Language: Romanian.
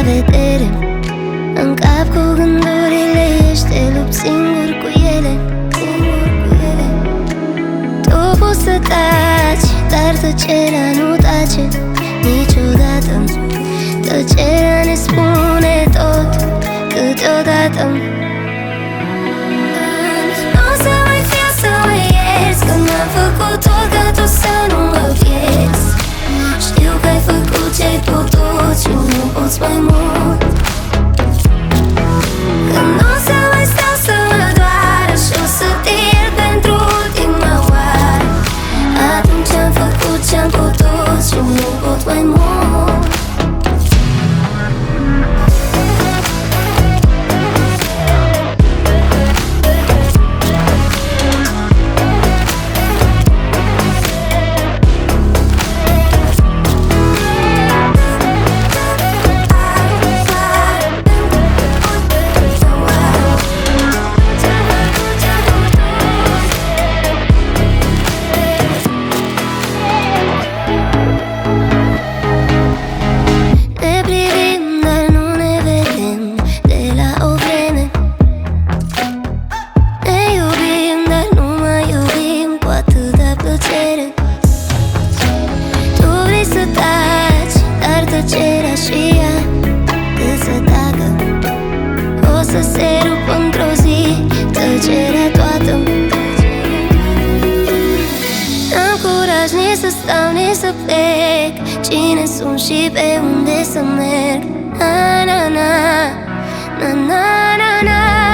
vedere. În cap cu gândurile ești, te lupți singur cu ele. Tu poți să taci, dar tăcerea nu tace niciodată. Tăcerea ne spune tot, câteodată. Nu o să mai fiu să mă ierți, că n-am făcut tot ca tu să nu mă pierzi. Știu că ai făcut ce-ai putut și nu poți mai mult. Că nu o să mai stau să mă doară și o să te iert pentru ultima oară. Atunci am făcut ce-am putut și nu pot mai mult. Să se rupă într-o zi tăcerea toată. N-am curaj nici să stau, nici să plec. Cine sunt și pe unde să merg? Na, na, na, na, na, na, na.